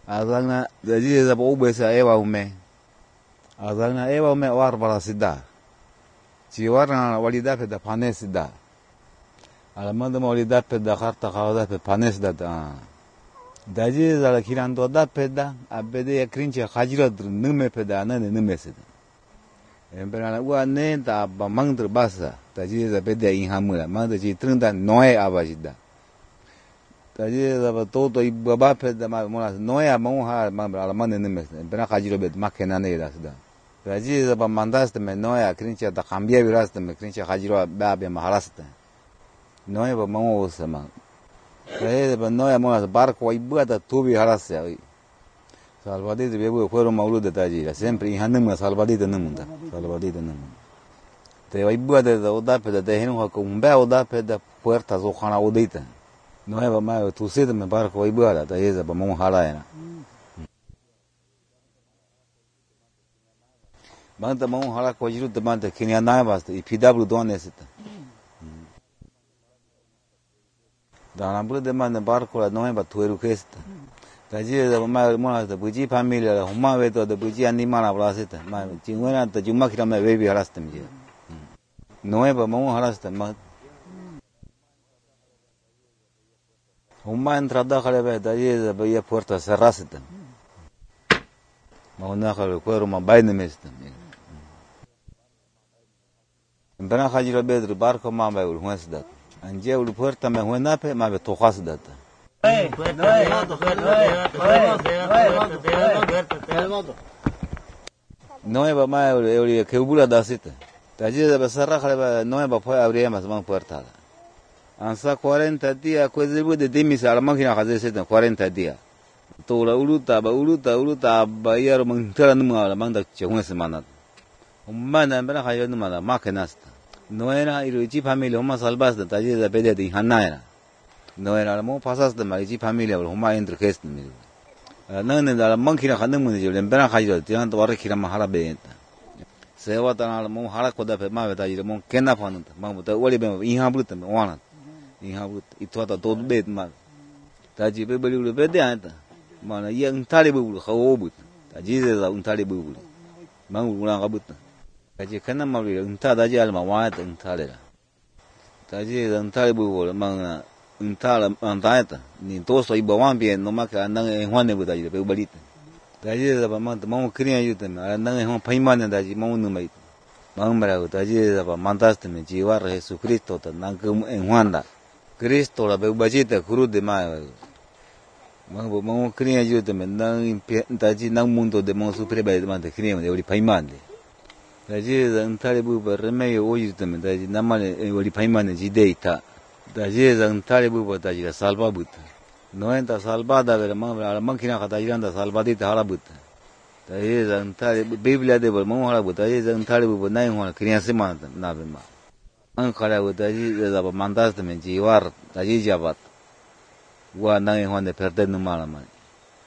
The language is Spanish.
Azagna daji za bo ubesa ewa ume. Azagna ewa ume war bara sida. Ci warna walida pe da pane sida. Alamanda walida pe da kharta khawda pe pane sida da. Daji za la kirando da pe da abede ya krinche khajira nume pe da nane nume sida. Emberana ua ne da ba mangdr basa. Daji za bede inhamula. Manda ji trunda noe abajida. Daji za ba toto ibaba pe da ma mola noe amonha ma alamanda nume sida. Emberana khajira bed makena ne da sida. Daji za ba mandaste me noe krinche da cambia viraste me krinche khajira ba be mahalaste. Noe ba mongo sama. Daji za ba noe mola barco ibua da tubi halaste. Salvador de Bebo fueron mauludos de Tayira, siempre y hanuma Salvador de Namunda, Salvador de Namunda. Te va ibua de Odape de Tehenua con Bea Odape de Puertas o Hana Odita. No hay más, tú siete me barco ibua de Tayeza, para Monjalaena. Manta Monjala Cojiru de Manta, Kinianabas, y PW Donesita. Danabru de Manta Barco, la nueva Tueruquesta. Daji da ma da buji family la huma ve to da buji animal la blasita ma chingona ta juma kira ma baby halastam je noe ba mo halastam ma huma entrada khale be daji da ya puerta cerrasita ma una khale cuero ma bayne mestam bana khajira be barco ma ba ul huasda anje ul puerta ma huena pe ma be tokhasda Nueva más que hubo la dasita. Allí de Besarra Jaleba nueva fue abrir más man puerta. Ansa 40 días, pues de Dimis a la máquina hace 40 días. Toda uluta, bayar mantera numa la manda una semana. Un man en Bena Hayo numa la máquinasta. No era iruchi familia, más salvas de taller de pedia de Hanana. No era la mo pasas de marichi familia, o más entre gestos. No en la máquina hanum yo le Bena Hayo, tirando barriquira mahara benta. Se va tan al mo hara coda pe ma beta y mo kena fananta. Mamuta wali be inhabut me wana. Inhabut itota todo bet ma. Taji be beli be de anta. Mana yang tali bulu khawobut. Taji za untali bulu. Mangu ulang kabut. Taji kana ma be unta daji al ma wa ta untali la. Taji za untali bulu mang untala antaeta. Ni toso ibawan bien no ma ka nang en hwane bu taji be balita. Daji da ba man mo kriya yute me ala nang hon paimane daji mo nu mai mambra daji da ba mandaste me jiwar Jesucristo ta nang en Juanda Cristo la be bajita cruz de ma mo kriya yute me nang daji nang mundo de mo suprema de man de kriya de ori paimane daji da ntale bu ba remeyo oyute me daji namale ori paimane jideita daji da ntale bu ba daji salva buta no enta salvada ver la máquina que está salvadita halabuta tayi zantari biblia de mo halabuta tayi zantari bu nai ho kriya semana na bema an khala buta ji da mandas de jiwar tayi jabat wa nai ho de perder no malama